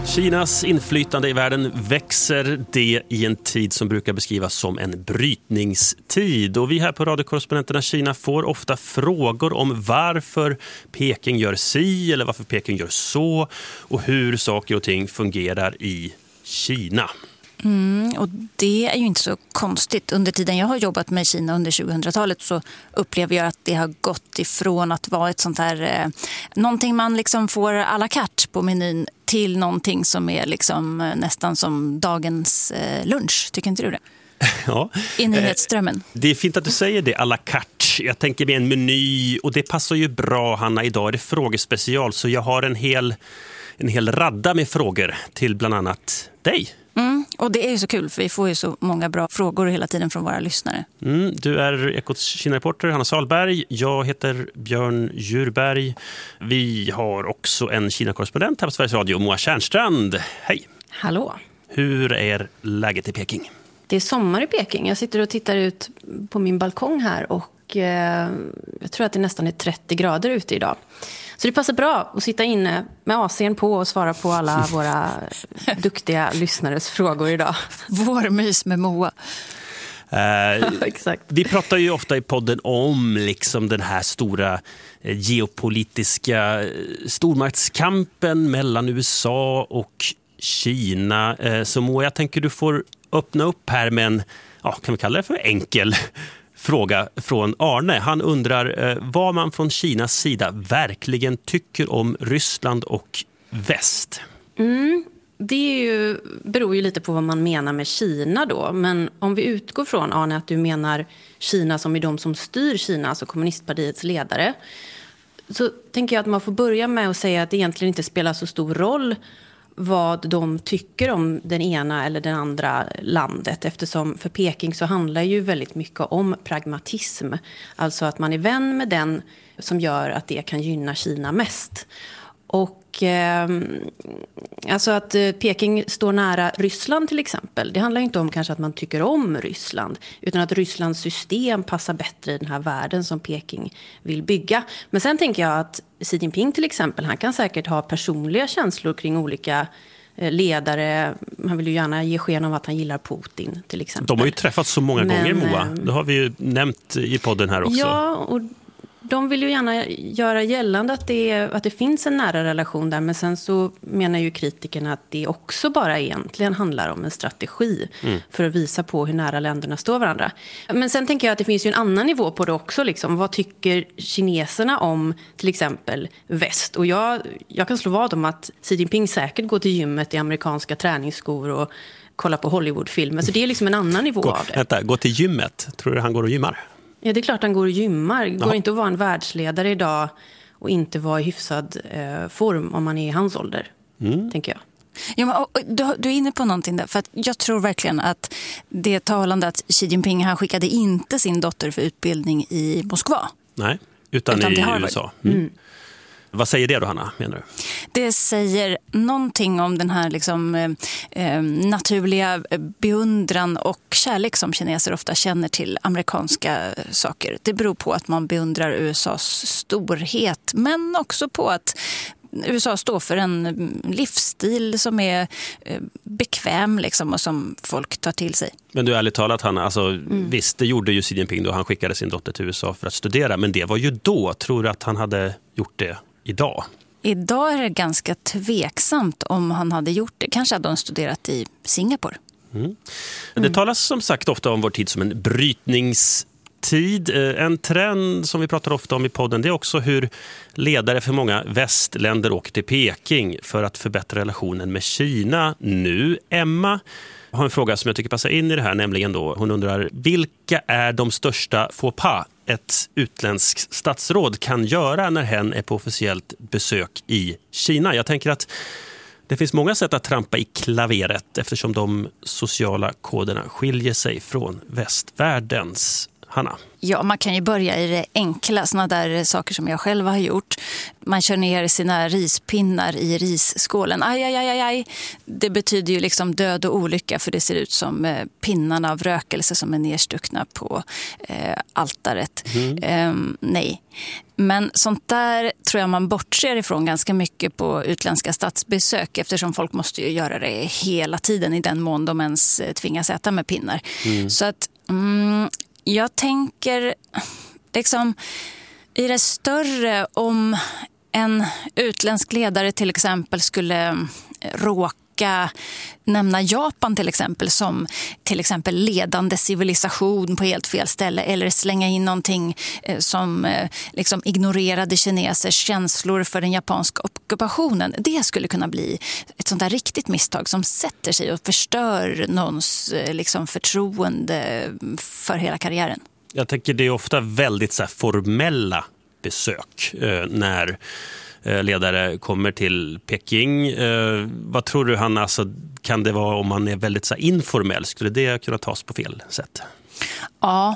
Kinas inflytande i världen växer det i en tid som brukar beskrivas som en brytningstid. Och vi här på Radiokorrespondenterna Kina får ofta frågor om varför Peking gör si eller varför Peking gör så och hur saker och ting fungerar i Kina. Och det är ju inte så konstigt. Under tiden jag har jobbat med Kina under 2000-talet så upplever jag att det har gått ifrån att vara ett sånt här någonting man liksom får à la carte på menyn till någonting som är liksom nästan som dagens lunch. Tycker inte du det? Ja. I nyhetsströmmen. Det är fint att du säger det, à la carte. Jag tänker med en meny och det passar ju bra, Hanna. Idag är det frågespecial så jag har en hel radda med frågor till bland annat dig. Och det är ju så kul för vi får ju så många bra frågor hela tiden från våra lyssnare. Du är Ekots Kina-reporter Hanna Salberg. Jag heter Björn Djurberg. Vi har också en Kina-korrespondent här på Sveriges Radio, Moa Tjärnstrand. Hej! Hallå! Hur är läget i Peking? Det är sommar i Peking. Jag sitter och tittar ut på min balkong här och jag tror att det nästan är 30 grader ute idag. Så det passar bra att sitta inne med AC:n på och svara på alla våra duktiga lyssnares frågor idag. Vårmys med Moa. Exakt. Vi pratar ju ofta i podden om liksom den här stora geopolitiska stormaktskampen mellan USA och Kina. Så Moa, jag tänker du får öppna upp här med en, kan vi kalla det för enkel fråga från Arne. Han undrar vad man från Kinas sida verkligen tycker om Ryssland och väst. Det beror ju lite på vad man menar med Kina då. Men om vi utgår från, Arne, att du menar Kina som är de som styr Kina, alltså kommunistpartiets ledare, så tänker jag att man får börja med att säga att det egentligen inte spelar så stor roll vad de tycker om den ena eller den andra landet. Eftersom för Peking så handlar ju väldigt mycket om pragmatism. Alltså att man är vän med den som gör att det kan gynna Kina mest. Och alltså att Peking står nära Ryssland till exempel. Det handlar inte om kanske att man tycker om Ryssland. Utan att Rysslands system passar bättre i den här världen som Peking vill bygga. Men sen tänker jag att Xi Jinping till exempel, han kan säkert ha personliga känslor kring olika ledare. Han vill ju gärna ge sken av att han gillar Putin till exempel. De har ju träffats så många gånger, Moa. Det har vi ju nämnt i podden här också. Ja, och de vill ju gärna göra gällande att det finns en nära relation där. Men sen så menar ju kritikerna att det också bara egentligen handlar om en strategi för att visa på hur nära länderna står varandra. Men sen tänker jag att det finns ju en annan nivå på det också. Liksom. Vad tycker kineserna om till exempel väst? Och jag kan slå vad om att Xi Jinping säkert går till gymmet i amerikanska träningsskor och kollar på Hollywoodfilmer. Så det är liksom en annan nivå av det. Gå till gymmet. Tror du han går och gymmar? Ja, det är klart han går och gymmar. Det går inte att vara en världsledare idag och inte vara i hyfsad form om man är i hans ålder, tänker jag. Ja, men, du är inne på någonting där. För att jag tror verkligen att det är talande att Xi Jinping, han skickade inte sin dotter för utbildning i Moskva. Nej, utan i USA. Vad säger det då, Hanna, menar du? Det säger någonting om den här liksom, naturliga beundran och kärlek som kineser ofta känner till amerikanska saker. Det beror på att man beundrar USAs storhet, men också på att USA står för en livsstil som är bekväm liksom, och som folk tar till sig. Men du, ärligt talat, Hanna, alltså, visst, det gjorde ju Xi Jinping då. Han skickade sin dotter till USA för att studera, men det var ju då. Tror du att han hade gjort det idag? Idag är det ganska tveksamt om han hade gjort det. Kanske hade han studerat i Singapore. Det talas som sagt ofta om vår tid som en brytningstid. En trend som vi pratar ofta om i podden, det är också hur ledare för många västländer åker till Peking för att förbättra relationen med Kina. Nu, Emma har en fråga som jag tycker passar in i det här, nämligen då, hon undrar, vilka är de största faux pas ett utländskt statsråd kan göra när hen är på officiellt besök i Kina? Jag tänker att det finns många sätt att trampa i klaveret eftersom de sociala koderna skiljer sig från västvärldens. Hanna? Ja, man kan ju börja i det enkla, såna där saker som jag själv har gjort. man kör ner sina rispinnar i risskålen. Aj. Det betyder ju liksom död och olycka, för det ser ut som pinnarna av rökelse som är nedstuckna på altaret. Nej. Men sånt där tror jag man bortser ifrån ganska mycket på utländska statsbesök, eftersom folk måste ju göra det hela tiden i den mån de ens tvingas äta med pinnar. Så att jag tänker liksom i det större, om en utländsk ledare till exempel skulle råka nämna Japan till exempel som till exempel ledande civilisation på helt fel ställe, eller slänga in någonting som liksom ignorerade kinesers känslor för den japanska ockupationen. Det skulle kunna bli ett sånt där riktigt misstag som sätter sig och förstör någons liksom förtroende för hela karriären. Jag tänker det är ofta väldigt så här formella besök när ledare kommer till Peking. Vad tror du, Hanna, alltså, kan det vara om man är väldigt så här informell? Skulle det kunna tas på fel sätt? Ja,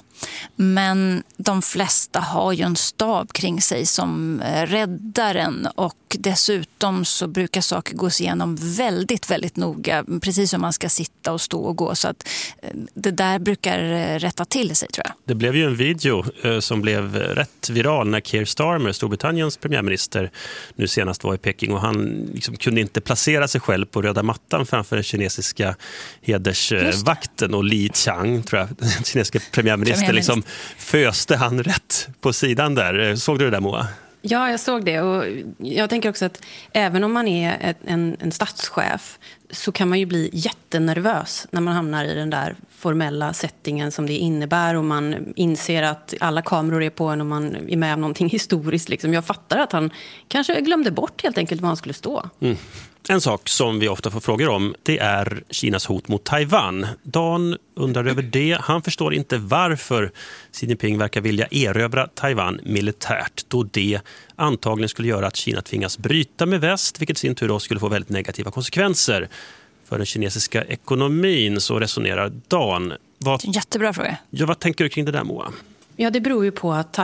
men de flesta har ju en stab kring sig som räddar en, och dessutom så brukar saker gås igenom väldigt, väldigt noga, precis som man ska sitta och stå och gå, så att det där brukar rätta till sig, tror jag. Det blev ju en video som blev rätt viral när Keir Starmer, Storbritanniens premiärminister, nu senast var i Peking, och han liksom kunde inte placera sig själv på röda mattan framför den kinesiska hedersvakten, och Li Qiang, tror jag, den kinesiska premiärminister, liksom föste han rätt på sidan där. Såg du det där, Moa? Ja, jag såg det, och jag tänker också att även om man är en statschef så kan man ju bli jättenervös när man hamnar i den där formella settingen som det innebär, och man inser att alla kameror är på en och man är med om någonting historiskt. Liksom. Jag fattar att han kanske glömde bort helt enkelt var han skulle stå. En sak som vi ofta får frågor om, det är Kinas hot mot Taiwan. Dan undrar över det. Han förstår inte varför Xi Jinping verkar vilja erövra Taiwan militärt, då det antagligen skulle göra att Kina tvingas bryta med väst, vilket i sin tur då skulle få väldigt negativa konsekvenser för den kinesiska ekonomin. Så resonerar Dan. Jättebra fråga. Ja, vad tänker du kring det där, Moa? Ja, det beror ju på att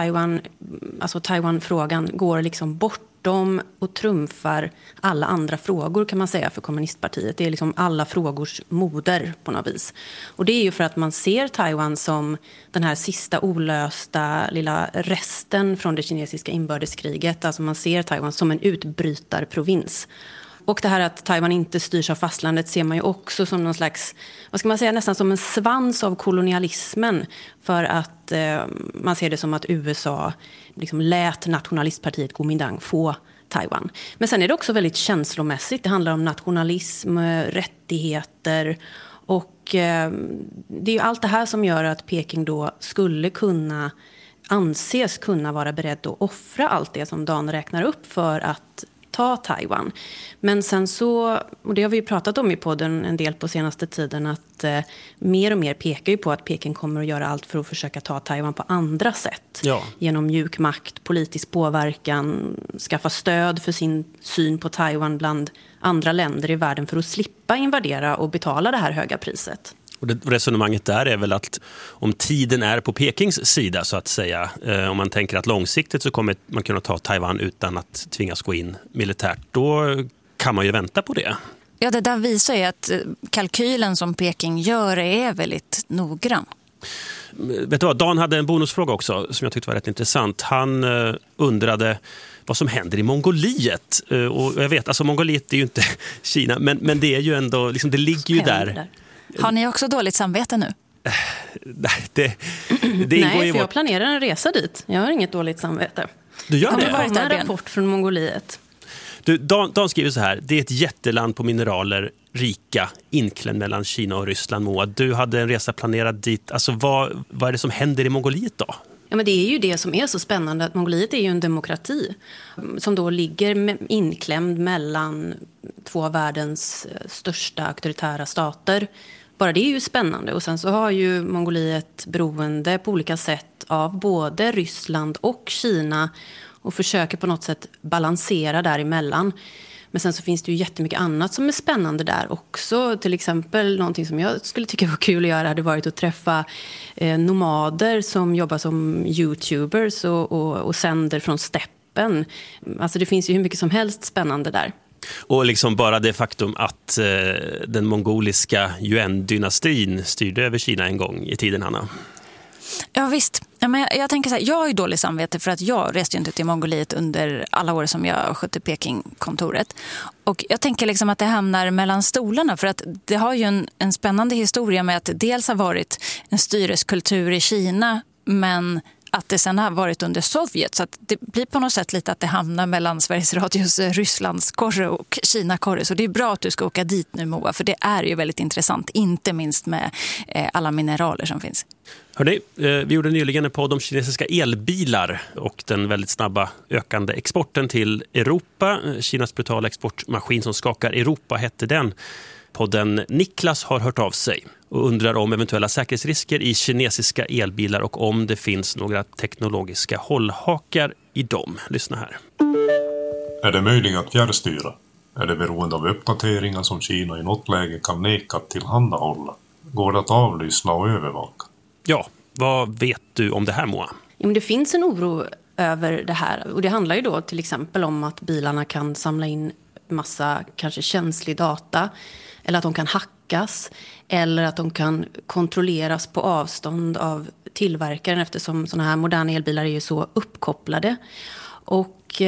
Taiwan-frågan går liksom bortom och trumfar alla andra frågor, kan man säga, för kommunistpartiet. Det är liksom alla frågors moder på något vis. Och det är ju för att man ser Taiwan som den här sista olösta lilla resten från det kinesiska inbördeskriget. Alltså man ser Taiwan som en utbrytarprovins. Och det här att Taiwan inte styrs av fastlandet ser man ju också som någon slags, vad ska man säga, nästan som en svans av kolonialismen. För att man ser det som att USA liksom lät nationalistpartiet Kuomintang få Taiwan. Men sen är det också väldigt känslomässigt. Det handlar om nationalism, rättigheter, och det är ju allt det här som gör att Peking då skulle kunna anses kunna vara beredd att offra allt det som Dan räknar upp för att ta Taiwan. Men sen så, och det har vi ju pratat om i podden en del på senaste tiden, att mer och mer pekar ju på att Peking kommer att göra allt för att försöka ta Taiwan på andra sätt. Ja. Genom mjuk makt, politisk påverkan, skaffa stöd för sin syn på Taiwan bland andra länder i världen för att slippa invadera och betala det här höga priset. Och resonemanget där är väl att om tiden är på Pekings sida, så att säga, om man tänker att långsiktigt så kommer man kunna ta Taiwan utan att tvingas gå in militärt, då kan man ju vänta på det. Ja, det där visar ju att kalkylen som Peking gör är väldigt noggrann. Vet du vad, Dan hade en bonusfråga också som jag tyckte var rätt intressant. Han undrade vad som händer i Mongoliet. Och jag vet, alltså Mongoliet är ju inte Kina, men det är ju ändå, liksom, det ligger ju där. Har ni också dåligt samvete nu? Nej, för jag planerar en resa dit. Jag har inget dåligt samvete. Du gör det? Det var en rapport från Mongoliet. Dan skriver så här: det är ett jätteland på mineraler, rika, inklämd mellan Kina och Ryssland. Moa, du hade en resa planerad dit. Alltså, vad är det som händer i Mongoliet då? Ja, men det är ju det som är så spännande, att Mongoliet är ju en demokrati som då ligger inklämd mellan två av världens största auktoritära stater. Bara det är ju spännande. Och sen så har ju Mongoliet beroende på olika sätt av både Ryssland och Kina och försöker på något sätt balansera däremellan. Men sen så finns det ju jättemycket annat som är spännande där också. Till exempel någonting som jag skulle tycka var kul att göra hade varit att träffa nomader som jobbar som YouTubers och sänder från steppen vapen. Alltså det finns ju hur mycket som helst spännande där. Och liksom bara det faktum att den mongoliska Yuan-dynastin styrde över Kina en gång i tiden, Hanna. Ja visst. Ja, men jag tänker så här, jag har ju dålig samvete för att jag reste ju inte till Mongoliet under alla år som jag skötte Peking-kontoret. Och jag tänker liksom att det hamnar mellan stolarna för att det har ju en spännande historia med att det dels har varit en styreskultur i Kina men att det sen har varit under Sovjet. Så att det blir på något sätt lite att det hamnar mellan Sveriges Radios Rysslandskorre och Kina-korre. Så det är bra att du ska åka dit nu, Moa, för det är ju väldigt intressant. Inte minst med alla mineraler som finns. Hörrni, vi gjorde nyligen en podd om kinesiska elbilar och den väldigt snabba ökande exporten till Europa. Kinas brutala exportmaskin som skakar Europa hette den. Podden Niklas har hört av sig och undrar om eventuella säkerhetsrisker i kinesiska elbilar och om det finns några teknologiska hållhakar i dem. Lyssna här. Är det möjligt att fjärrstyra? Är det beroende av uppdateringar som Kina i något läge kan neka att tillhandahålla? Går det att avlyssna och övervaka? Ja, vad vet du om det här, Moa? Jo, men det finns en oro över det här. Och det handlar ju då till exempel om att bilarna kan samla in massa kanske känslig data. Eller att de kan hackas. Eller att de kan kontrolleras på avstånd av tillverkaren. Eftersom sådana här moderna elbilar är ju så uppkopplade. Och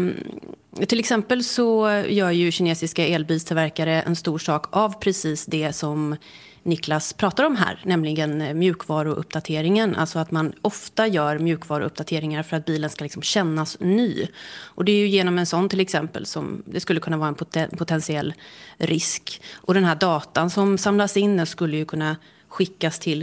till exempel så gör ju kinesiska elbilstillverkare en stor sak av precis det som Niklas pratar om här, nämligen mjukvaruuppdateringen. Alltså att man ofta gör mjukvaruuppdateringar för att bilen ska liksom kännas ny. Och det är ju genom en sån till exempel som det skulle kunna vara en potentiell risk. Och den här datan som samlas in skulle ju kunna skickas till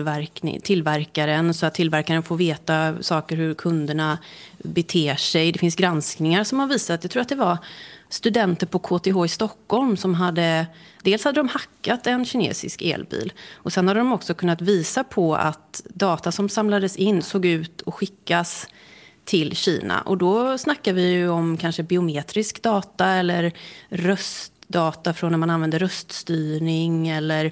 tillverkaren så att tillverkaren får veta saker hur kunderna beter sig. Det finns granskningar som har visat, jag tror att det var studenter på KTH i Stockholm som dels hade de hackat en kinesisk elbil och sen hade de också kunnat visa på att data som samlades in såg ut och skickas till Kina. Och då snackar vi ju om kanske biometrisk data eller röstdata från när man använder röststyrning eller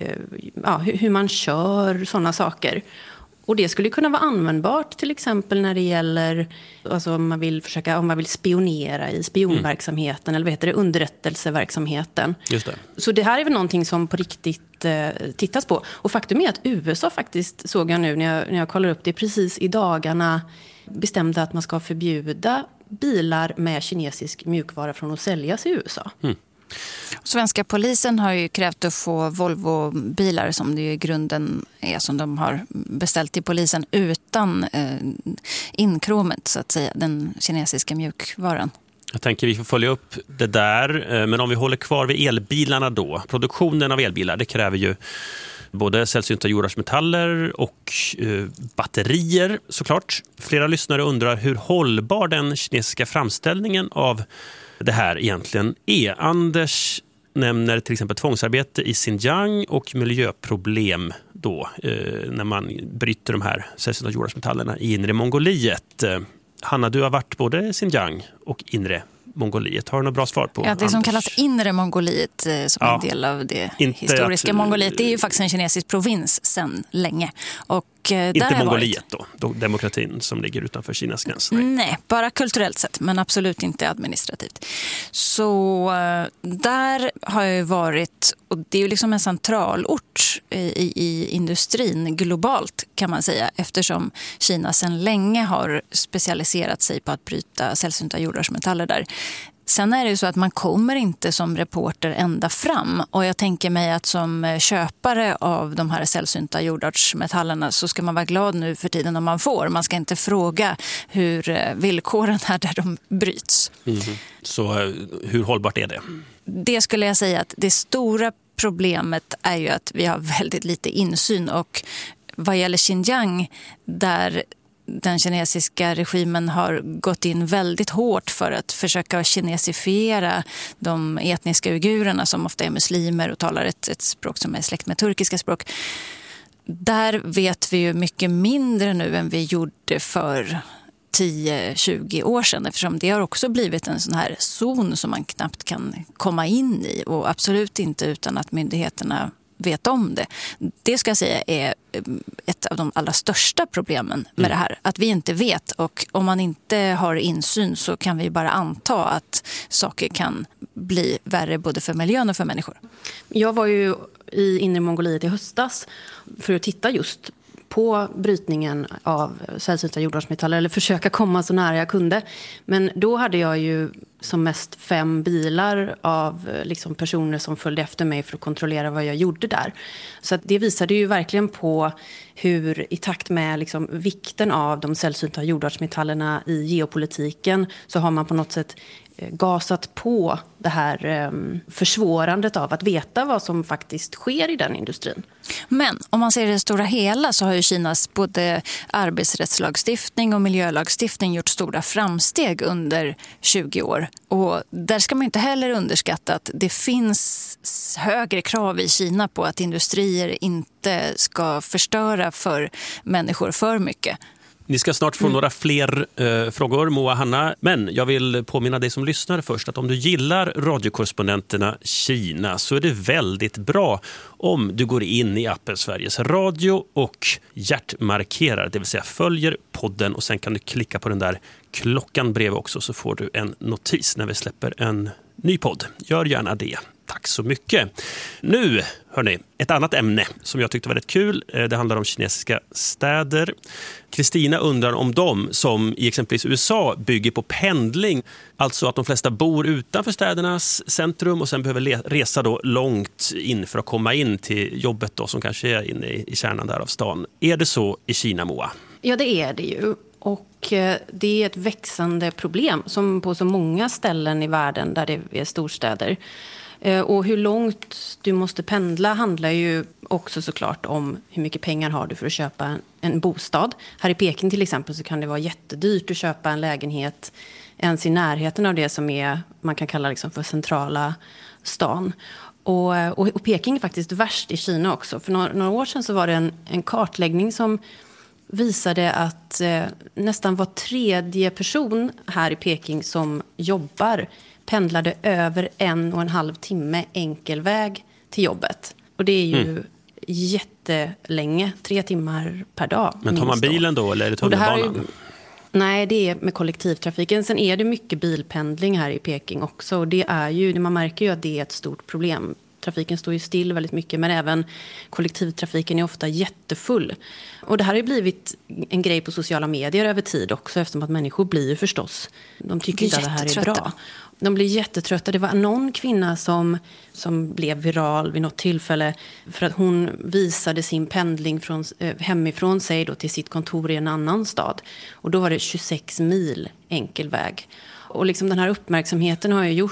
hur man kör, sådana saker. Och det skulle kunna vara användbart till exempel när det gäller alltså om man vill spionera i spionverksamheten eller vad heter det, underrättelseverksamheten. Just det. Så det här är väl någonting som på riktigt tittas på. Och faktum är att USA faktiskt, såg jag nu när jag kollar upp det, precis i dagarna bestämde att man ska förbjuda bilar med kinesisk mjukvara från att säljas i USA. Svenska polisen har ju krävt att få Volvo-bilar som det ju i grunden är som de har beställt till polisen utan inkromet så att säga, den kinesiska mjukvaran. Jag tänker vi får följa upp det där, men om vi håller kvar vid elbilarna då. Produktionen av elbilar, det kräver ju både sällsynta jordartsmetaller och batterier såklart. Flera lyssnare undrar hur hållbar den kinesiska framställningen av det här egentligen är. Anders nämner till exempel tvångsarbete i Xinjiang och miljöproblem då när man bryter de här sällsynta jordartsmetallerna i inre Mongoliet. Hanna, du har varit både i Xinjiang och inre Mongoliet. Har du något bra svar på? Ja, det som kallas inre Mongoliet som en del av det historiska Mongoliet, det är ju faktiskt en kinesisk provins sedan länge. Och inte Mongoliet då, demokratin som ligger utanför Kinas gränser. Nej, bara kulturellt sett, men absolut inte administrativt. Så där har jag ju varit, och det är ju liksom en centralort i industrin globalt kan man säga, eftersom Kina sedan länge har specialiserat sig på att bryta sällsynta jordartsmetaller där. Sen är det ju så att man kommer inte som reporter ända fram, och jag tänker mig att som köpare av de här sällsynta jordartsmetallerna så ska man vara glad nu för tiden om man får. Man ska inte fråga hur villkoren är där de bryts. Så hur hållbart är det? Det skulle jag säga att det stora problemet är ju att vi har väldigt lite insyn, och vad gäller Xinjiang där den kinesiska regimen har gått in väldigt hårt för att försöka kinesifiera de etniska uigurerna som ofta är muslimer och talar ett språk som är släkt med turkiska språk. Där vet vi ju mycket mindre nu än vi gjorde för 10-20 år sedan, eftersom det har också blivit en sån här zon som man knappt kan komma in i, och absolut inte utan att myndigheterna vet om det. Det ska jag säga är ett av de allra största problemen med det här. Att vi inte vet, och om man inte har insyn så kan vi bara anta att saker kan bli värre både för miljön och för människor. Jag var ju i Inre Mongoliet i höstas för att titta just på brytningen av sällsynta jordartsmetaller, eller försöka komma så nära jag kunde. Men då hade jag ju som mest 5 bilar av liksom personer som följde efter mig för att kontrollera vad jag gjorde där. Så att det visade ju verkligen på hur i takt med liksom vikten av de sällsynta jordartsmetallerna i geopolitiken så har man på något sätt gasat på det här försvårandet av att veta vad som faktiskt sker i den industrin. Men om man ser det stora hela så har ju Kinas både arbetsrättslagstiftning och miljölagstiftning gjort stora framsteg under 20 år. Och där ska man inte heller underskatta att det finns högre krav i Kina på att industrier inte ska förstöra för människor för mycket. Ni ska snart få några fler frågor, Moa, Hanna. Men jag vill påminna dig som lyssnar först att om du gillar radiokorrespondenterna Kina så är det väldigt bra om du går in i appen Sveriges Radio och hjärtmarkerar, det vill säga följer podden, och sen kan du klicka på den där klockan bredvid också så får du en notis när vi släpper en ny podd. Gör gärna det. Tack så mycket. Nu, hörni, ett annat ämne som jag tyckte var rätt kul. Det handlar om kinesiska städer. Kristina undrar om de som i exempelvis USA bygger på pendling. Alltså att de flesta bor utanför städernas centrum och sen behöver resa då långt in för att komma in till jobbet då, som kanske är inne i kärnan där av stan. Är det så i Kina, Moa? Ja, det är det ju. Och det är ett växande problem som på så många ställen i världen där det är storstäder. Och hur långt du måste pendla handlar ju också såklart om hur mycket pengar har du för att köpa en bostad. Här i Peking till exempel så kan det vara jättedyrt att köpa en lägenhet ens i närheten av det som är, man kan kalla liksom för centrala stan. Och Peking är faktiskt värst i Kina också. För några år sedan så var det en kartläggning som visade att nästan var tredje person här i Peking som jobbar pendlade över 1,5 timme enkelväg till jobbet. Och det är ju jättelänge, 3 timmar per dag. Men tar man bilen då eller är det tunnelbanan? Nej, det är med kollektivtrafiken. Sen är det mycket bilpendling här i Peking också. Och det är ju, man märker ju att det är ett stort problem. Trafiken står ju still väldigt mycket, men även kollektivtrafiken är ofta jättefull. Och det här har ju blivit en grej på sociala medier över tid också, eftersom att människor blir ju förstås, de tycker inte att det här är bra. De blir jättetrötta. Det var någon kvinna som blev viral vid något tillfälle för att hon visade sin pendling hemifrån sig då till sitt kontor i en annan stad. Och då var det 26 mil enkel väg. Och liksom den här uppmärksamheten har ju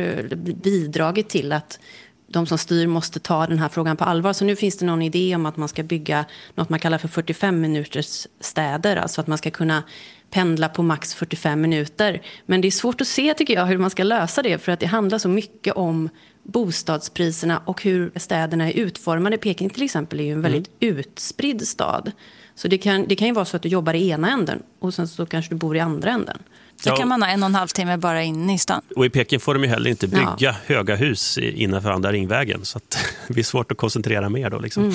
bidragit till att de som styr måste ta den här frågan på allvar. Så nu finns det någon idé om att man ska bygga något man kallar för 45 minuters städer. Alltså att man ska kunna pendla på max 45 minuter. Men det är svårt att se, tycker jag, hur man ska lösa det. För att det handlar så mycket om bostadspriserna och hur städerna är utformade. Peking till exempel är ju en väldigt utspridd stad. Så det kan ju vara så att du jobbar i ena änden och sen så kanske du bor i andra änden. Då kan man ha 1,5 timme bara inne i stan. Och i Peking får de ju heller inte bygga höga hus innanför andra ringvägen. Så att det blir svårt att koncentrera mer då liksom.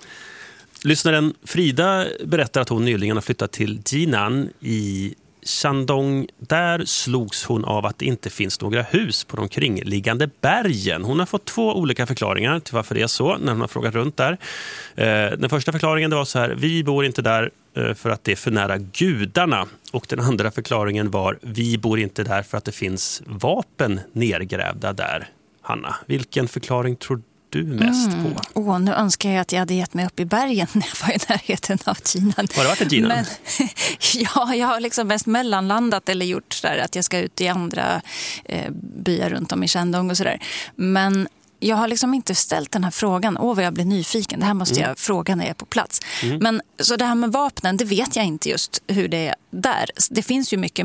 Lyssnaren Frida berättar att hon nyligen har flyttat till Jinan i Shandong. Där slogs hon av att det inte finns några hus på de kringliggande bergen. Hon har fått 2 olika förklaringar till varför det är så när hon har frågat runt där. Den första förklaringen det var så här: vi bor inte där för att det är för nära gudarna. Och den andra förklaringen var: vi bor inte där för att det finns vapen nergrävda där. Hanna, vilken förklaring tror du mest på? Nu önskar jag att jag hade gett mig upp i bergen när jag var i närheten av Jinan. Har du varit i Jinan? Men, ja, jag har liksom mest mellanlandat eller gjort så där att jag ska ut i andra byar runt om i Shandong och sådär. Men jag har liksom inte ställt den här frågan. Vad jag blir nyfiken. Det här måste jag fråga när jag är på plats. Men så det här med vapnen, det vet jag inte just hur det är där. Det finns ju mycket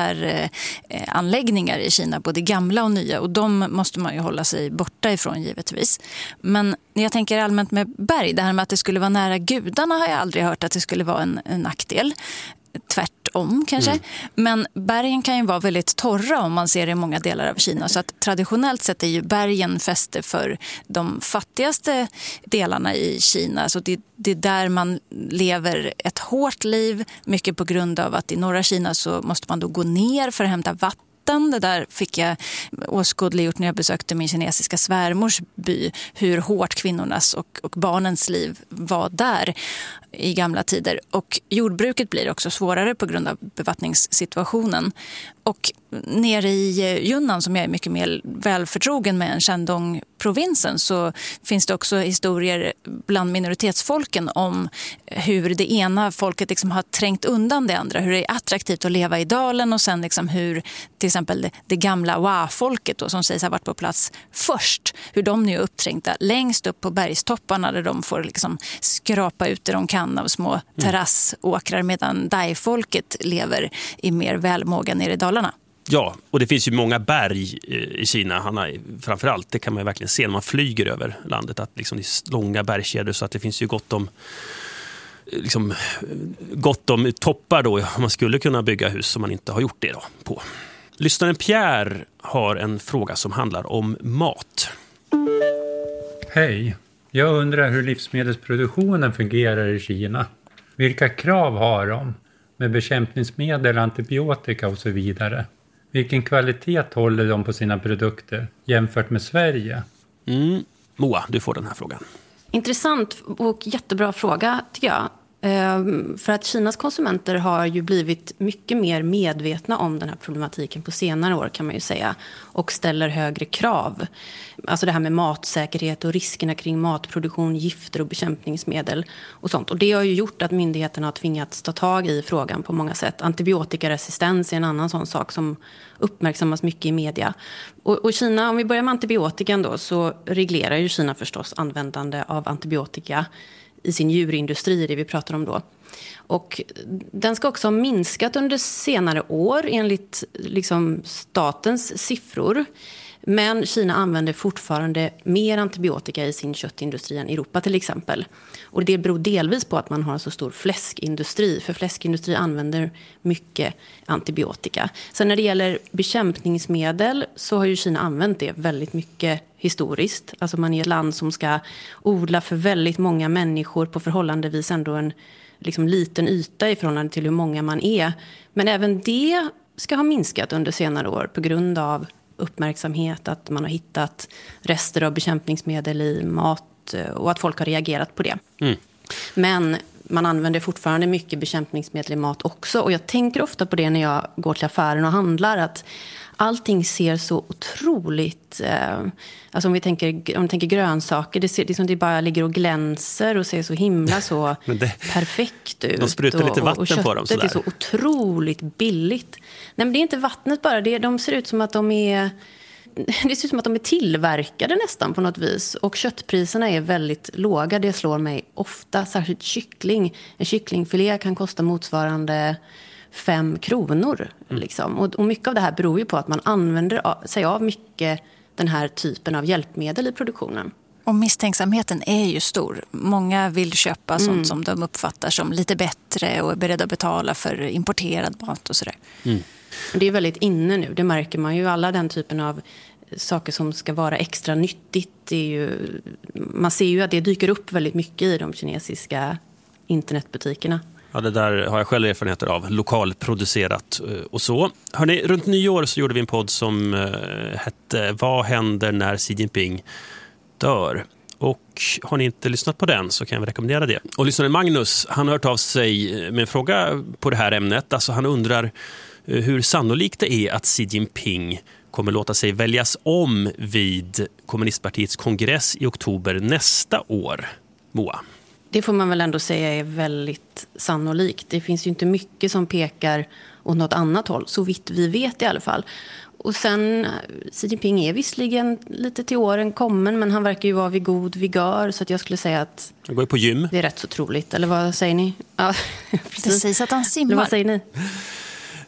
militäranläggningar i Kina, både gamla och nya. Och de måste man ju hålla sig borta ifrån givetvis. Men när jag tänker allmänt med berg, det här med att det skulle vara nära gudarna har jag aldrig hört att det skulle vara en nackdel. tvärtom kanske. Men bergen kan ju vara väldigt torra om man ser det i många delar av Kina. Så att traditionellt sett är ju bergen fäste för de fattigaste delarna i Kina. Så det är där man lever ett hårt liv. Mycket på grund av att i norra Kina så måste man då gå ner för att hämta vatten. Det där fick jag åskådliggjort när jag besökte min kinesiska svärmors by. Hur hårt kvinnornas och barnens liv var där i gamla tider. Och jordbruket blir också svårare på grund av bevattningssituationen. Och nere i Yunnan, som jag är mycket mer välförtrogen med än Shandong-provinsen, så finns det också historier bland minoritetsfolken om hur det ena folket liksom har trängt undan det andra. Hur det är attraktivt att leva i dalen och sen liksom hur till exempel det gamla Wa-folket då, som sägs ha varit på plats först, hur de nu är uppträngda längst upp på bergstopparna där de får liksom skrapa ut det de kan av små terrassåkrar, medan Dai-folket lever i mer välmåga nere i dalarna. Ja, och det finns ju många berg i Kina. Framförallt, det kan man ju verkligen se när man flyger över landet, att liksom det är långa bergskedjor, så att det finns ju gott om toppar då, om man skulle kunna bygga hus som man inte har gjort det då på. Lyssnaren Pierre har en fråga som handlar om mat. Hej, jag undrar hur livsmedelsproduktionen fungerar i Kina. Vilka krav har de med bekämpningsmedel, antibiotika och så vidare? Vilken kvalitet håller de på sina produkter jämfört med Sverige? Moa, du får den här frågan. Intressant och jättebra fråga tycker jag. För att Kinas konsumenter har ju blivit mycket mer medvetna om den här problematiken på senare år, kan man ju säga, och ställer högre krav. Alltså det här med matsäkerhet och riskerna kring matproduktion, gifter och bekämpningsmedel och sånt. Och det har ju gjort att myndigheterna har tvingats ta tag i frågan på många sätt. Antibiotikaresistens är en annan sån sak som uppmärksammas mycket i media. Och Kina, om vi börjar med antibiotikan då, så reglerar ju Kina förstås användande av antibiotika i sin djurindustri, det vi pratar om då. Och den ska också ha minskat under senare år enligt liksom statens siffror. Men Kina använder fortfarande mer antibiotika i sin köttindustri än Europa till exempel. Och det beror delvis på att man har en så stor fläskindustri. För fläskindustri använder mycket antibiotika. Sen när det gäller bekämpningsmedel så har ju Kina använt det väldigt mycket historiskt. Alltså man är ett land som ska odla för väldigt många människor på förhållandevis ändå en liksom liten yta i förhållande till hur många man är. Men även det ska ha minskat under senare år på grund av uppmärksamhet, att man har hittat rester av bekämpningsmedel i mat och att folk har reagerat på det. Men man använder fortfarande mycket bekämpningsmedel i mat också, och jag tänker ofta på det när jag går till affären och handlar, att allting ser så otroligt, alltså om vi tänker grönsaker, det ser som det bara ligger och glänser och ser så himla så perfekt ut. De sprutar lite vatten på dem sådär. Och köttet är så otroligt billigt. Nej, men det är inte vattnet bara, de ser ut som att det ser ut som att de är tillverkade nästan på något vis. Och köttpriserna är väldigt låga, det slår mig ofta, särskilt kyckling. En kycklingfilé kan kosta motsvarande 5 kronor. Liksom. Och mycket av det här beror ju på att man använder sig av mycket den här typen av hjälpmedel i produktionen. Och misstänksamheten är ju stor. Många vill köpa sånt som de uppfattar som lite bättre och är beredda att betala för importerad mat och sådär. Det är väldigt inne nu, det märker man ju. Alla den typen av saker som ska vara extra nyttigt, det är ju, man ser ju att det dyker upp väldigt mycket i de kinesiska internetbutikerna. Ja, det där har jag själv erfarenheter av, lokalproducerat och så. Hörrni, runt nyår så gjorde vi en podd som hette Vad händer när Xi Jinping dör? Och har ni inte lyssnat på den så kan jag rekommendera det. Och lyssnaren Magnus, han har hört av sig med en fråga på det här ämnet. Alltså han undrar hur sannolikt det är att Xi Jinping kommer låta sig väljas om vid kommunistpartiets kongress i oktober nästa år. Moa? Det får man väl ändå säga är väldigt sannolikt. Det finns ju inte mycket som pekar åt något annat håll, så vitt vi vet i alla fall. Och sen, Xi Jinping är visserligen lite till åren kommen, men han verkar ju vara vid god vigör, så att jag skulle säga att han går på gym. Det är rätt så troligt. Eller vad säger ni? Ja, precis att han simmar. Eller vad säger ni?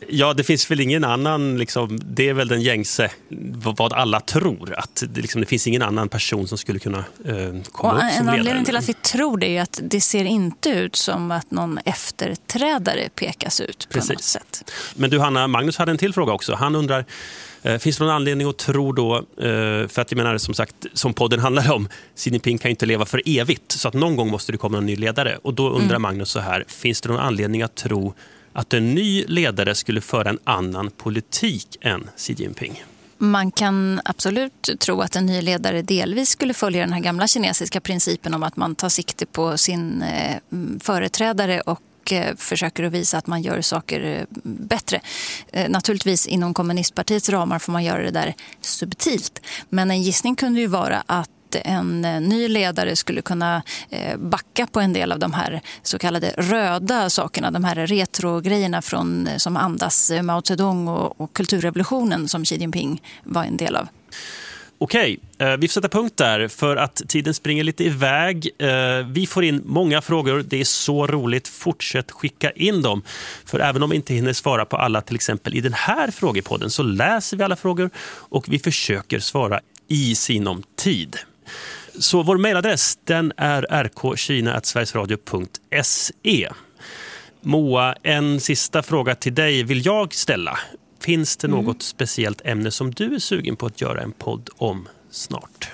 Ja, det finns väl ingen annan, liksom, det är väl den gängse, vad alla tror, att det finns ingen annan person som skulle kunna komma upp som ledare. En anledning till att vi tror det är att det ser inte ut som att någon efterträdare pekas ut på något sätt. Men du Hanna, Magnus hade en till fråga också. Han undrar, finns det någon anledning att tro då, för att jag menar som sagt, som podden handlar om, Xi Jinping kan ju inte leva för evigt, så att någon gång måste det komma en ny ledare. Och då undrar Magnus så här, finns det någon anledning att tro att en ny ledare skulle föra en annan politik än Xi Jinping? Man kan absolut tro att en ny ledare delvis skulle följa den här gamla kinesiska principen om att man tar sikte på sin företrädare och försöker att visa att man gör saker bättre. Naturligtvis inom kommunistpartiets ramar får man göra det där subtilt. Men en gissning kunde ju vara att en ny ledare skulle kunna backa på en del av de här så kallade röda sakerna, de här retrogrejerna som andas Mao Zedong och kulturrevolutionen som Xi Jinping var en del av. Okej, vi får sätta punkt där för att tiden springer lite iväg. Vi får in många frågor, det är så roligt. Fortsätt skicka in dem. För även om vi inte hinner svara på alla, till exempel i den här frågepodden, så läser vi alla frågor och vi försöker svara i sinom tid. Så vår mejladress, den är rkkina@sverigesradio.se. Moa, en sista fråga till dig vill jag ställa. Finns det något speciellt ämne som du är sugen på att göra en podd om snart?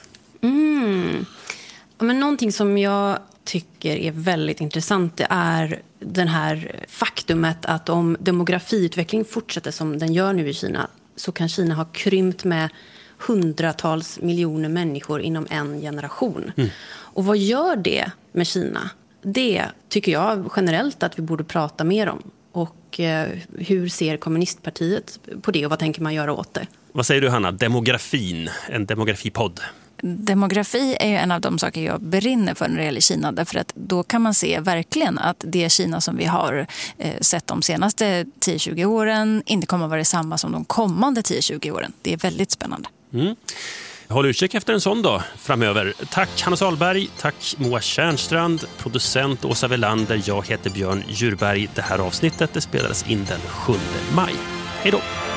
Men någonting som jag tycker är väldigt intressant, det är den här faktumet att om demografiutveckling fortsätter som den gör nu i Kina, så kan Kina ha krympt med hundratals miljoner människor inom en generation. Och vad gör det med Kina? Det tycker jag generellt att vi borde prata mer om. Och hur ser kommunistpartiet på det och vad tänker man göra åt det? Vad säger du Hanna? Demografin, en demografipodd. Demografi är ju en av de saker jag brinner för när det gäller Kina, därför att då kan man se verkligen att det Kina som vi har sett de senaste 10-20 åren inte kommer att vara detsamma som de kommande 10-20 åren. Det är väldigt spännande. Håll utkik efter en sån dag framöver. Tack Hanna Salberg, tack Moa Tjärnstrand, producent Åsa Welander, jag heter Björn Djurberg. Det här avsnittet spelades in den 7 maj. Hej då!